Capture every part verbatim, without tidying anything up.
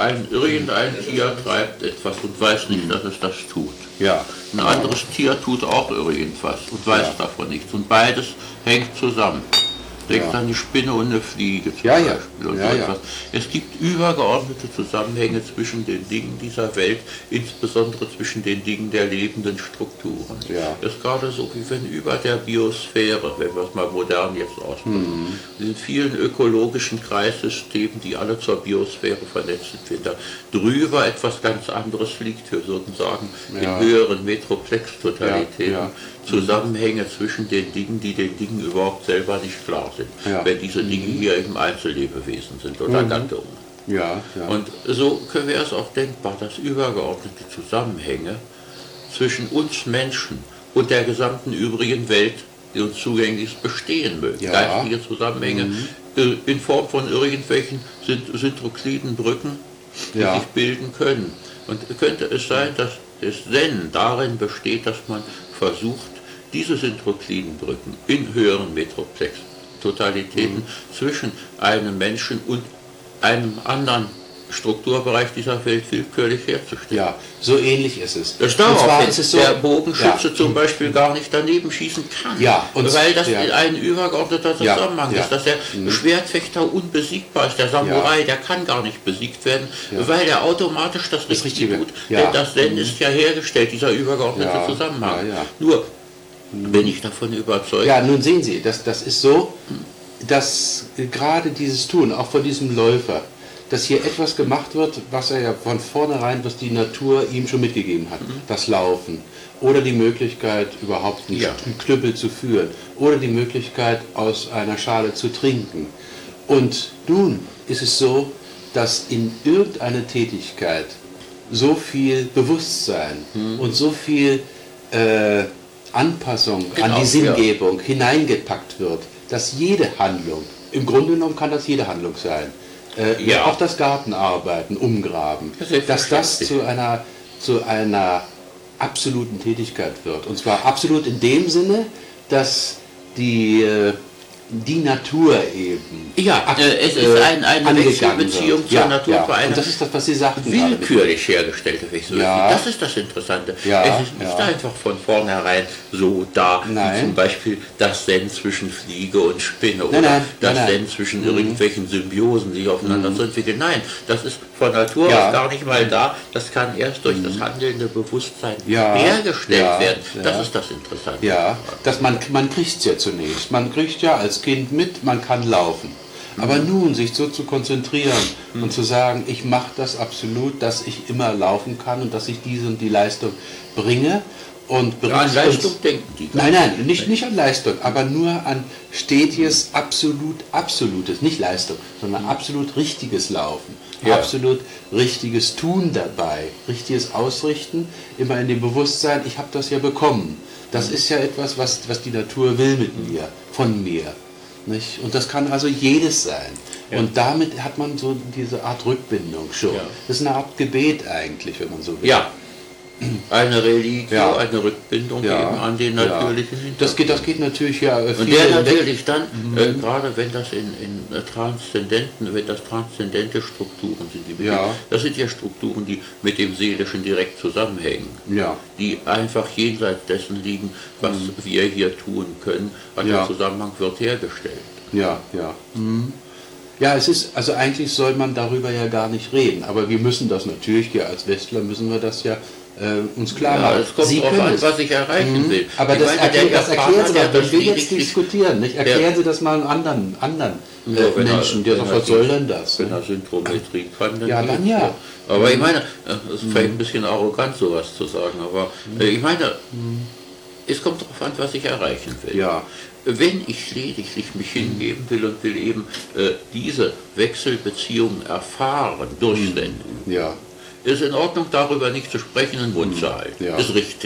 ein irgendein Tier treibt etwas und weiß nicht, dass es das tut. Ja. Ein anderes Tier tut auch irgendwas und weiß Ja. davon nichts. Und beides hängt zusammen. Denk Ja. an die Spinne und eine Fliege zum Ja, ja. Beispiel. Und Ja, so ja. etwas. Es gibt übergeordnete Zusammenhänge zwischen den Dingen dieser Welt, insbesondere zwischen den Dingen der lebenden Strukturen. Ja. Das ist gerade so, wie wenn über der Biosphäre, wenn wir es mal modern jetzt ausdrücken, Mhm. in vielen ökologischen Kreissystemen, die alle zur Biosphäre vernetzt sind, wenn da drüber etwas ganz anderes liegt, wir würden sagen, Ja. in höheren Metroplex-Totalitäten, Ja, ja. Zusammenhänge zwischen den Dingen, die den Dingen überhaupt selber nicht klar sind, Ja. wenn diese Dinge hier eben Einzellebewesen sind oder Mhm. Gattungen. Ja, ja. Und so wäre es auch denkbar, dass übergeordnete Zusammenhänge zwischen uns Menschen und der gesamten übrigen Welt, die uns zugänglich ist, bestehen mögen. Ja. Geistige Zusammenhänge äh, in Form von irgendwelchen Synt- syntrokliden Brücken, die Ja. sich bilden können. Und könnte es sein, dass das Zen darin besteht, dass man versucht, diese syntrokliden Brücken in höheren Metroplex-Totalitäten Mhm. zwischen einem Menschen und einem anderen Strukturbereich dieser Welt willkürlich herzustellen. Ja, so ähnlich ist es. Das Und zwar darauf ist es so, der Bogenschütze ja. zum Beispiel gar nicht daneben schießen kann, Ja, und- weil das ja. ein übergeordneter Ja, Zusammenhang ja. ist, dass der Mhm. Schwertfechter unbesiegbar ist, der Samurai, der kann gar nicht besiegt werden, Ja. weil er automatisch das Richtige Richtige, tut, ja. denn das Zen ist ja hergestellt, dieser übergeordnete Ja, Zusammenhang. ja, ja. Nur, bin ich davon überzeugt, Ja, nun sehen Sie, das, das ist so, dass äh, gerade dieses Tun, auch von diesem Läufer, dass hier etwas gemacht wird, was er ja von vornherein, was die Natur ihm schon mitgegeben hat. Das Laufen. Oder die Möglichkeit, überhaupt einen Ja. Knüppel zu führen. Oder die Möglichkeit, aus einer Schale zu trinken. Und nun ist es so, dass in irgendeine Tätigkeit so viel Bewusstsein und so viel äh, Anpassung an Genau, die ja. Sinngebung hineingepackt wird, dass jede Handlung, im Grunde genommen kann das jede Handlung sein, äh, Ja. auch das Gartenarbeiten, Umgraben, Das ist dass das selbstverständlich. zu einer, zu einer absoluten Tätigkeit wird. Und zwar absolut in dem Sinne, dass die, äh, die Natur eben ja, ab- äh, es ist äh, ein, eine angegangen Wechselbeziehung wird. zur Ja, Natur, ja. bei einer Und das ist das, was Sie sagten. gerade. willkürlich hergestellte Wechsel. Ja. Das ist das Interessante. Ja, es ist nicht ja. einfach von vornherein so da, wie Nein. zum Beispiel das Zen zwischen Fliege und Spinne oder nein, das nein, nein. Zen zwischen irgendwelchen Symbiosen, die aufeinander zu entwickeln. Nein, das ist von Natur Ja. aus gar nicht mal da. Das kann erst durch das handelnde Bewusstsein Ja, hergestellt ja, werden. Das ja. ist das Interessante. Ja, dass man, man kriegt es ja zunächst. Man kriegt ja als Kind mit, man kann laufen. Aber nun sich so zu konzentrieren und zu sagen, ich mache das absolut, dass ich immer laufen kann und dass ich diese und die Leistung bringe. Und Ja, an bringt Leistung uns- denken die. gar Nein, nein, nicht, nicht an Leistung, aber nur an stetiges, absolut, absolutes, nicht Leistung, sondern absolut richtiges Laufen, Ja. absolut richtiges Tun dabei, richtiges Ausrichten, immer in dem Bewusstsein, ich habe das ja bekommen. Das ist ja etwas, was, was die Natur will mit mir, von mir. Nicht? Und das kann also jedes sein. Ja. Und damit hat man so diese Art Rückbindung schon. Ja. Das ist eine Art Gebet eigentlich, wenn man so will. Ja, eine Religion, Ja. eine Rückbindung Ja. eben an den Ja. natürlichen Hintergrund. Das geht, das geht natürlich ja äh, Und viele der hinweg. natürlich dann, äh, gerade wenn das in, in äh, transzendenten, wenn das transzendente Strukturen sind, die mit Ja. dem, das sind ja Strukturen, die mit dem Seelischen direkt zusammenhängen, Ja. die einfach jenseits dessen liegen, was wir hier tun können, an Ja. der Zusammenhang wird hergestellt. Ja, ja. Mhm. Ja, es ist, also eigentlich soll man darüber ja gar nicht reden, aber wir müssen das natürlich, ja als Westler müssen wir das ja äh, uns klar Ja, machen. es kommt Sie darauf können an, es. was ich erreichen Mhm. will. Aber Ich das, meine, erklär, der das Japaner, erklären Sie der doch, wenn wir das jetzt lediglich- diskutieren, nicht? Erklären der- Sie das mal einem anderen, anderen äh, Ja, wenn er- Menschen, der wenn sagt, er was soll die- denn das? Wenn ne? er Synchrometrie kann, dann Ja, geht's dann ja. Aber ich meine, es ist vielleicht ein bisschen arrogant, sowas zu sagen, aber äh, ich meine, es kommt darauf an, was ich erreichen will. Ja. Wenn ich lediglich mich hingeben will und will eben äh, diese Wechselbeziehungen erfahren, durchsenden, Ja. ist in Ordnung, darüber nicht zu sprechen und Mund zu halten. Ja. Ist richtig.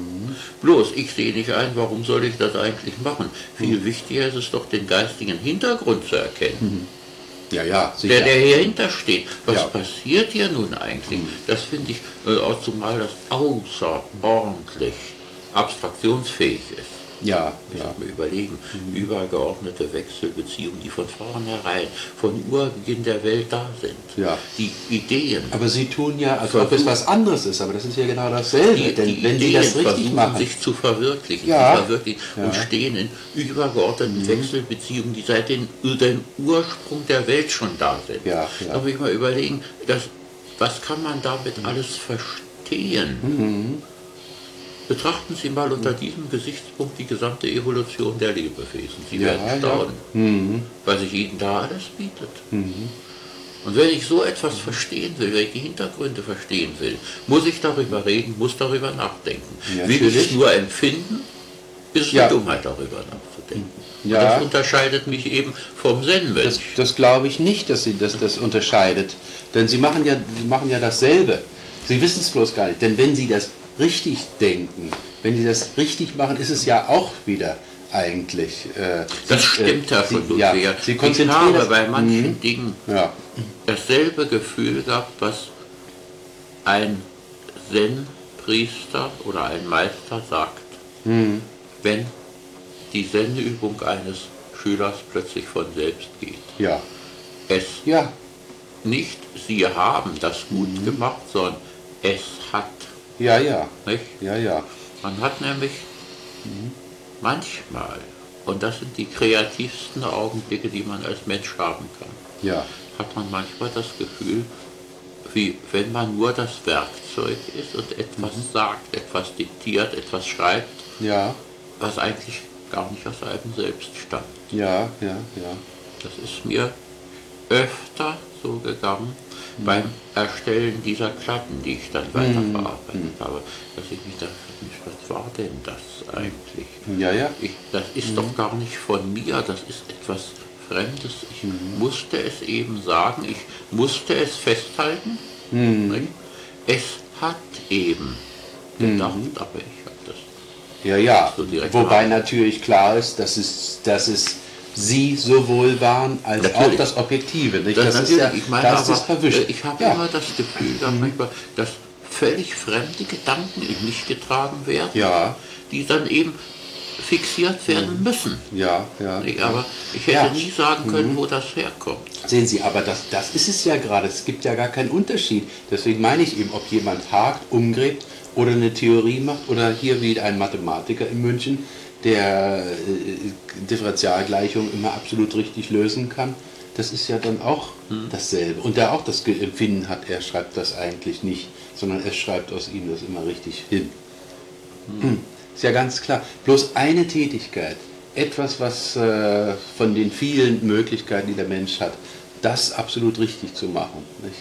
Bloß, ich sehe nicht ein, warum soll ich das eigentlich machen? Viel wichtiger ist es doch, den geistigen Hintergrund zu erkennen. Ja, ja, sicher. Der, der hier hinter steht. Was Ja. passiert hier nun eigentlich? Das finde ich, äh, auch zumal das außerordentlich abstraktionsfähig ist. Ja, Ich ja. muss mir überlegen, übergeordnete Wechselbeziehungen, die von vornherein, von Urbeginn der Welt da sind. Ja. Die Ideen. Aber Sie tun ja, als Versuch- ob es was anderes ist, aber das ist ja genau dasselbe. Die, Denn die wenn Sie Ideen das richtig versuchen machen, sich zu verwirklichen, Ja. zu verwirklichen Ja. und stehen in übergeordneten Wechselbeziehungen, die seit den, dem Ursprung der Welt schon da sind. Ja, ja. Da muss ich mal überlegen, dass, was kann man damit alles verstehen? Betrachten Sie mal unter diesem Gesichtspunkt die gesamte Evolution der Lebewesen. Sie Ja, werden ja. staunen, was sich Ihnen da alles bietet. Und wenn ich so etwas verstehen will, wenn ich die Hintergründe verstehen will, muss ich darüber reden, muss darüber nachdenken. Ja, will ich natürlich. es nur empfinden, ist es Ja. eine Dummheit, darüber nachzudenken. Ja. Und das unterscheidet mich eben vom Zen-Mensch. das, das glaube ich nicht, dass Sie das, das unterscheidet. Denn Sie machen, ja, Sie machen ja dasselbe. Sie wissen es bloß gar nicht. Denn wenn Sie das richtig denken, wenn Sie das richtig machen, ist es ja auch wieder eigentlich... Äh, Das Sie, stimmt, Herr Sie, von ja, Ludwig. Sie Ich konzentrieren habe das, bei manchen Mhm. Dingen Ja, dasselbe Gefühl gehabt, was ein Zen-Priester oder ein Meister sagt, wenn die Zen-Übung eines Schülers plötzlich von selbst geht. ja, Es ja, nicht, Sie haben das gut gemacht, sondern es hat. ja, ja, Nicht? ja, ja. Man hat nämlich manchmal, und das sind die kreativsten Augenblicke, die man als Mensch haben kann, Ja, hat man manchmal das Gefühl, wie wenn man nur das Werkzeug ist und etwas sagt, etwas diktiert, etwas schreibt, ja, was eigentlich gar nicht aus einem selbst stammt. ja, ja, ja. Das ist mir öfter so gegangen beim Erstellen dieser Platten, die ich dann weiterverarbeitet habe, dass ich mich dachte, Mensch, was war denn das eigentlich? Ja, ja. Ich, das ist doch gar nicht von mir, das ist etwas Fremdes. Ich musste es eben sagen, ich musste es festhalten. Nicht? Es hat eben gedacht, aber ich habe das. Ja, ja. So direkt Wobei machen. natürlich klar ist, dass es, dass es Sie sowohl waren als Natürlich. auch das Objektive. Nicht? Das, Das ist natürlich, ja, ich meine da ist aber, es verwischt. äh, ich habe Ja. immer das Gefühl, dass manchmal, dass völlig fremde Gedanken in mich getragen werden, Ja. die dann eben fixiert werden müssen. Ja, ja. Nicht? Aber ich hätte Ja. nie sagen können, wo das herkommt. Sehen Sie, aber das, das ist es ja gerade. Es gibt ja gar keinen Unterschied. Deswegen meine ich eben, ob jemand hakt, umgräbt oder eine Theorie macht oder hier wie ein Mathematiker in München, der äh, Differentialgleichungen immer absolut richtig lösen kann. Das ist ja dann auch dasselbe. Und der auch das Ge- Empfinden hat, er schreibt das eigentlich nicht, sondern er schreibt aus ihm das immer richtig hin. Hm. Ist ja ganz klar. Bloß eine Tätigkeit, etwas, was äh, von den vielen Möglichkeiten, die der Mensch hat, das absolut richtig zu machen. Nicht?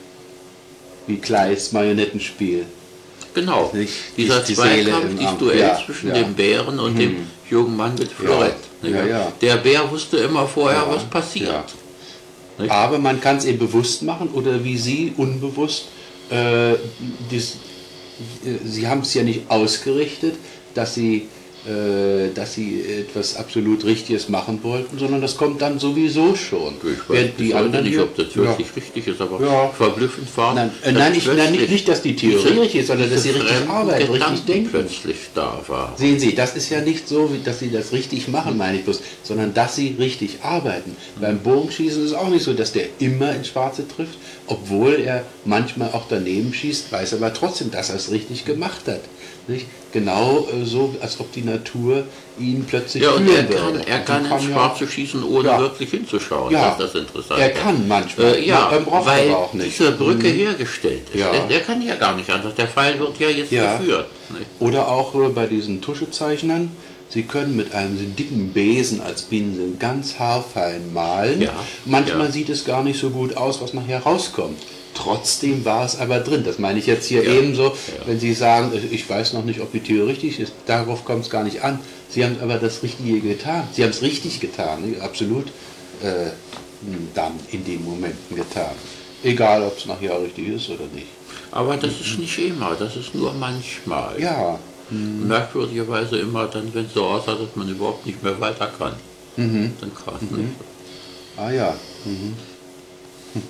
Wie Kleist Marionettenspiel. Genau, Nicht? dieser Die- die Seele Zweikampf, im dieses Arm. Duell Ja, zwischen ja. dem Bären und dem jungen Mann mit Florett. nicht? ja, ja. Der Bär wusste immer vorher, Ja, was passiert. ja. Nicht? Aber man kann es eben bewusst machen oder wie Sie unbewusst, äh, dies, äh, Sie haben es ja nicht ausgerichtet, dass Sie, äh, dass Sie etwas absolut Richtiges machen wollten, sondern das kommt dann sowieso schon. Ich weiß Während bis heute nicht, hier- ob das wirklich richtig ist, aber Ja. verblüffend war. Nein, äh, dass nein, ich, nein nicht, plötzlich nicht, dass die Theorie diese- richtig ist, sondern dass Sie diese richtig fremden arbeiten, richtig Gedanken denken. plötzlich da war. Sehen Sie, das ist ja nicht so, wie- dass Sie das richtig machen, meine ich bloß, sondern dass Sie richtig arbeiten. Beim Bogenschießen ist es auch nicht so, dass der immer ins Schwarze trifft, obwohl er manchmal auch daneben schießt, weiß aber trotzdem, dass er es richtig gemacht hat. Nicht? Genau äh, so, als ob die Natur ihn plötzlich Ja, und er führen kann, würde. er Und kann die ins ja- Schwarze schießen, ohne Ja. wirklich hinzuschauen. Ja. Das ist das Interessante. Er kann manchmal, Äh, ja, man braucht weil aber auch nicht. diese Brücke hergestellt ist. Ja. Der, der kann ja gar nicht anders. Der Pfeil wird ja jetzt Ja. geführt. Nicht? Oder auch äh, bei diesen Tuschezeichnern, Sie können mit einem dicken Besen als Pinsel ganz haarfein malen. Ja, Manchmal ja. sieht es gar nicht so gut aus, was nachher rauskommt. Trotzdem war es aber drin. Das meine ich jetzt hier Ja, ebenso, ja. wenn Sie sagen, äh, ich weiß noch nicht, ob die Theorie richtig ist. Darauf kommt es gar nicht an. Sie haben aber das Richtige getan. Sie haben es richtig getan, nicht? Absolut äh, dann in den Momenten getan. Egal, ob es nachher richtig ist oder nicht. Aber das ist nicht immer, das ist nur manchmal. Ja, Merkwürdigerweise immer dann, wenn es so aussah, dass man überhaupt nicht mehr weiter kann. Mhm. Dann kam mhm. ah ja. Mhm. Hm.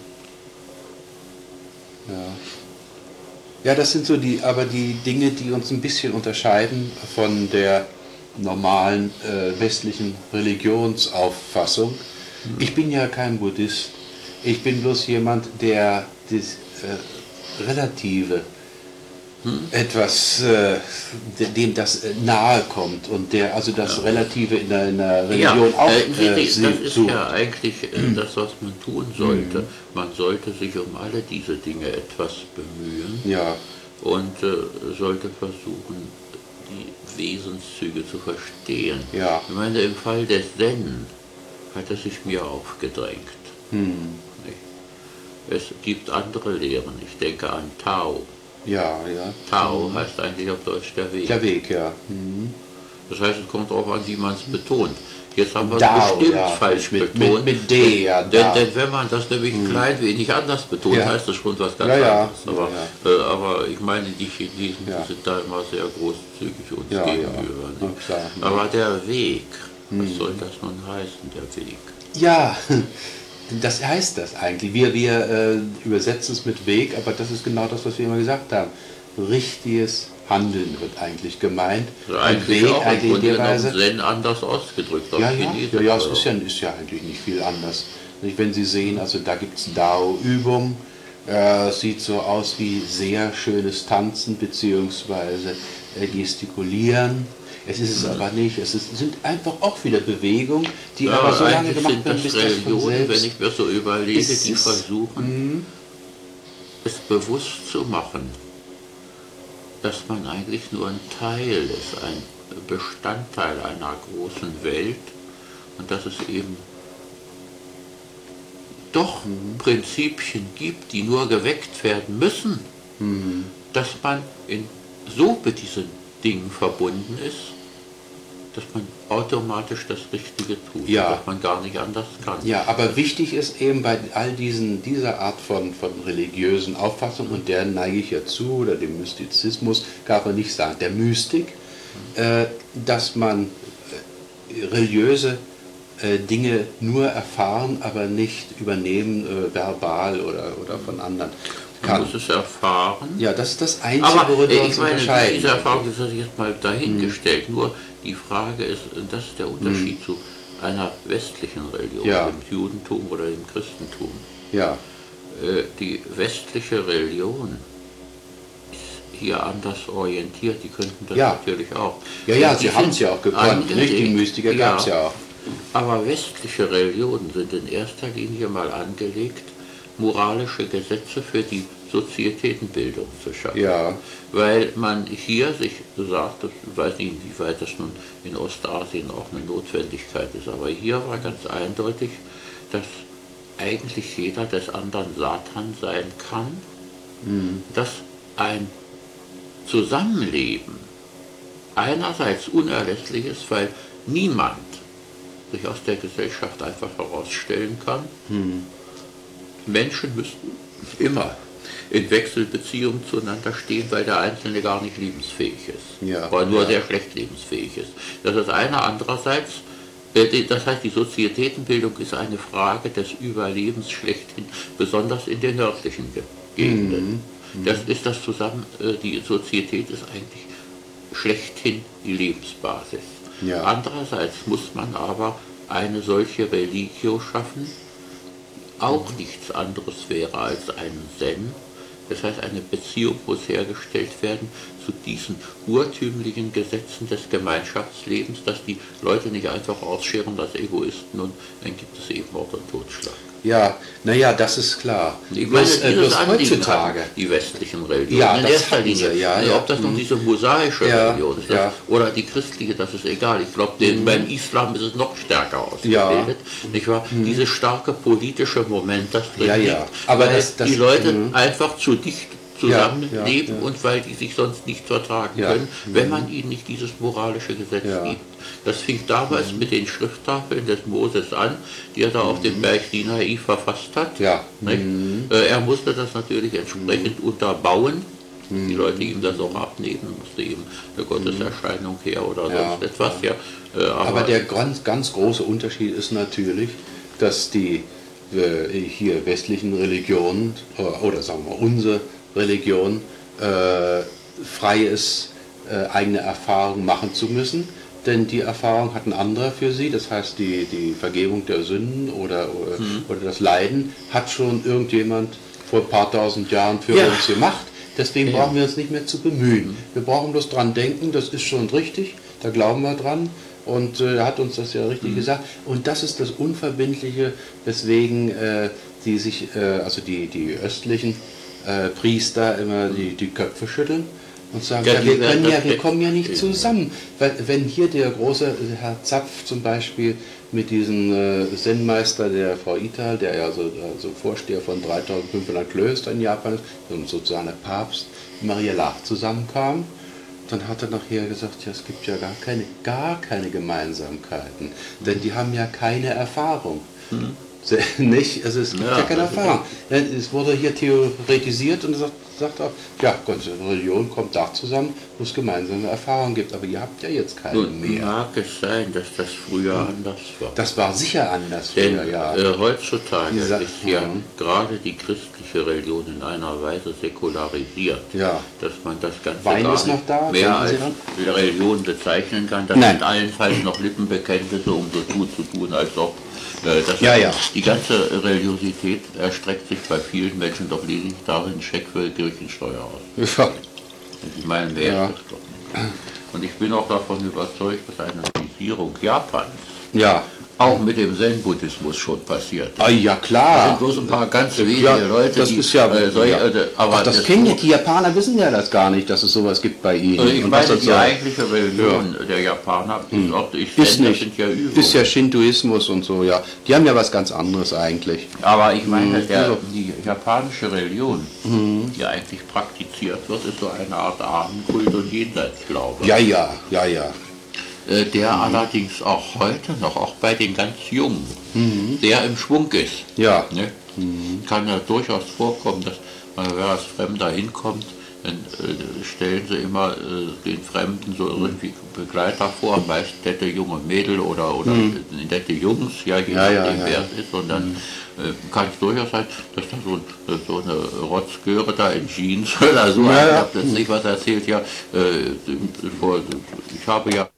Ja. Ja, das sind so die, aber die Dinge, die uns ein bisschen unterscheiden von der normalen äh, westlichen Religionsauffassung. Ich bin ja kein Buddhist. Ich bin bloß jemand, der das äh, Relative hm? etwas, äh, dem das äh, nahe kommt und der also das ja. Relative in der, in der Religion ja, auch äh, äh, das ist sucht. Ja eigentlich äh, das, was man tun sollte. Mhm. Man sollte sich um alle diese Dinge etwas bemühen ja. und äh, sollte versuchen, die Wesenszüge zu verstehen. Ja. Ich meine, im Fall des Zen hat es sich mir aufgedrängt. Hm. Es gibt andere Lehren, ich denke an Tao. Ja, ja. Tao hm. heißt eigentlich auf Deutsch der Weg. Der Weg, ja. Hm. Das heißt, es kommt darauf an, wie man es betont. Jetzt haben wir Dao, es bestimmt ja, falsch mit, betont. Mit, mit D, ja. Denn, denn wenn man das nämlich ein klein wenig anders betont, ja. heißt das schon was ganz ja, anderes. Aber, ja. äh, aber ich meine, die Chinesen ja. die sind da immer sehr großzügig uns ja, gegenüber. Ja. Klar, aber der Weg, was hm. soll das nun heißen, der Weg? Ja, das heißt das eigentlich. Wir, wir äh, übersetzen es mit Weg, aber das ist genau das, was wir immer gesagt haben. Richtiges Handeln wird eigentlich gemeint. Also eigentlich Weg, auch in der Weise Zen anders ausgedrückt. Ja, ja, ja, ja, es ist ja, ist ja eigentlich nicht viel anders. Wenn Sie sehen, also da gibt es Dao-Übung, äh, sieht so aus wie sehr schönes Tanzen bzw. Äh, Gestikulieren. Es ist es aber nicht, es ist, sind einfach auch wieder Bewegungen, die ja, aber so lange gemacht werden, bis das von selbst. Wenn ich mir so überlege, die versuchen, mh. es bewusst zu machen, dass man eigentlich nur ein Teil ist, ein Bestandteil einer großen Welt und dass es eben doch mhm. Prinzipien gibt, die nur geweckt werden müssen, mhm. dass man in, so mit diesen Dingen verbunden ist, dass man automatisch das Richtige tut, ja. dass man gar nicht anders kann. Ja, aber wichtig ist eben bei all diesen, dieser Art von, von religiösen Auffassungen, und der neige ich ja zu, oder dem Mystizismus, kann man nicht sagen, der Mystik, äh, dass man äh, religiöse äh, Dinge nur erfahren, aber nicht übernehmen, äh, verbal oder, oder von anderen. Man muss es erfahren. Ja, das ist das Einzige, aber, worüber wir ich uns meine, unterscheiden. Diese Erfahrung ist jetzt mal dahingestellt. Hm. Nur die Frage ist, das ist der Unterschied hm. zu einer westlichen Religion, ja. dem Judentum oder dem Christentum. Ja. Die westliche Religion ist hier anders orientiert. Die könnten das ja. natürlich auch. Ja, ja, sie haben es ja auch gekonnt. Nicht? Die Mystiker ja. gab es ja auch. Aber westliche Religionen sind in erster Linie mal angelegt, moralische Gesetze für die Sozietätenbildung zu schaffen. Ja. Weil man hier sich sagt, ich weiß nicht, inwieweit das nun in Ostasien auch eine Notwendigkeit ist, aber hier war ganz eindeutig, dass eigentlich jeder des anderen Satan sein kann, mhm. dass ein Zusammenleben einerseits unerlässlich ist, weil niemand sich aus der Gesellschaft einfach herausstellen kann. Mhm. Menschen müssten immer in Wechselbeziehungen zueinander stehen, weil der Einzelne gar nicht lebensfähig ist, ja, oder nur ja. sehr schlecht lebensfähig ist. Das ist eine. Andererseits, äh, das heißt, die Sozietätenbildung ist eine Frage des Überlebens schlechthin, besonders in den nördlichen Gegenden. Mhm. Das ist das zusammen, äh, die Sozietät ist eigentlich schlechthin die Lebensbasis. Ja. Andererseits muss man aber eine solche Religio schaffen, auch nichts anderes wäre als ein Zen. Das heißt, eine Beziehung muss hergestellt werden zu diesen urtümlichen Gesetzen des Gemeinschaftslebens, dass die Leute nicht einfach ausscheren als Egoisten und dann gibt es eben Mord und Totschlag. Ja, naja, das ist klar. Ich meine, bloß, äh, bloß heutzutage. Die westlichen Religionen, ja, in erster Linie. Ja, also, ja. ob das nun diese mosaische ja, Religion ist ja. oder die christliche, das ist egal. Ich glaube, mhm. beim Islam ist es noch stärker ausgebildet. Ja. Nicht wahr? Mhm. Dieses starke politische Moment, das drin ja, ja. liegt, Aber weil das, das, die Leute mh. einfach zu dicht zusammenleben ja, ja, ja. und weil die sich sonst nicht vertragen ja. können, wenn man ihnen nicht dieses moralische Gesetz ja. gibt. Das fing damals mhm. mit den Schrifttafeln des Moses an, die er da mhm. auf dem Berg Sinai verfasst hat. Ja. Mhm. Er musste das natürlich entsprechend mhm. unterbauen. Mhm. Die Leute ihm das auch abnehmen, musste eben eine Gotteserscheinung her oder ja. sonst etwas. Ja. Aber, Aber der ganz, ganz große Unterschied ist natürlich, dass die äh, hier westlichen Religionen, oder sagen wir unsere Religion, äh, frei ist, äh, eigene Erfahrungen machen zu müssen, denn die Erfahrung hat ein anderer für sie, das heißt die, die Vergebung der Sünden oder, oder, Mhm. oder das Leiden hat schon irgendjemand vor ein paar tausend Jahren für Ja. uns gemacht. Deswegen Ja. brauchen wir uns nicht mehr zu bemühen. Wir brauchen bloß dran denken, das ist schon richtig, da glauben wir dran. Und äh, er hat uns das ja richtig Mhm. gesagt. Und das ist das Unverbindliche, weswegen äh, die sich, äh, also die, die östlichen äh, Priester immer die, die Köpfe schütteln und sagen, Ja, ja, die wir, werden können ja, das wir weg- kommen ja nicht eben. zusammen. Weil, wenn hier der große Herr Zapf zum Beispiel mit diesem äh, Zen-Meister der Frau Ital, der ja so also Vorsteher von dreitausendfünfhundert Klöstern in Japan ist, und sozusagen der Papst Maria Laach zusammenkam, dann hat er nachher gesagt, ja, es gibt ja gar keine, gar keine Gemeinsamkeiten, denn die haben ja keine Erfahrung. Se- Nicht? Also es gibt ja, Ja, keine also Erfahrung. Es wurde hier theoretisiert und er sagt, sagt auch, ja, Gott, Religion kommt da zusammen, wo es gemeinsame Erfahrungen gibt, aber ihr habt ja jetzt keine Nun, mehr. mag es sein, dass das früher anders war. Das war sicher anders Denn früher, ja. äh, heutzutage Dieser- ist ja Mhm. gerade die christliche Religion in einer Weise säkularisiert, Ja. dass man das Ganze Wein gar ist noch nicht da, mehr denken als Sie Religion bezeichnen kann. Das Nein. sind allenfalls noch Lippenbekenntnisse, um so gut zu tun, als ob äh, das Ja, ja. die ganze Religiosität erstreckt sich bei vielen Menschen doch lediglich darin, Scheck für Kirchensteuer aus. Ja. Ich meine, wer Ja. ist das doch nicht? Und ich bin auch davon überzeugt, dass eine Budisierung Japans Ja. auch mit dem Zen-Buddhismus schon passiert. Ah, ja, Es klar. sind bloß ein paar ganz wenige Ja, Leute, das die ist ja, äh, solche, ja. äh, aber Ach, das das kennen ja, Buch- die Japaner wissen ja das gar nicht, dass es sowas gibt bei ihnen. Also ich Und was meine, das die soll. eigentliche Religion der Japaner ist auch ich Ist Zen, das nicht. sind ja Übungen. Ist ja Shintoismus und so, ja. Die haben ja was ganz anderes eigentlich. Aber ich meine, Mhm. der, Also- die japanische Religion, die eigentlich praktiziert wird, ist so eine Art Ahnenkult und Jenseitsglaube. Ja, ja, ja, ja. Äh, der allerdings auch heute noch, auch bei den ganz Jungen, sehr im Schwung ist. Ja. Ne? Kann ja durchaus vorkommen, dass man, wenn als Fremder hinkommt, dann äh, stellen sie immer äh, den Fremden so irgendwie Begleiter vor, meist nette junge Mädel oder, oder nette Jungs, ja, je Ja, ja, nachdem ja, wer ja. es ist. Und dann äh, kann es durchaus sein, dass da so, ein- so eine Rotzgöre da in Jeans oder so, Ja, ich ja. habe plötzlich was erzählt, ja, äh, vor, ich habe ja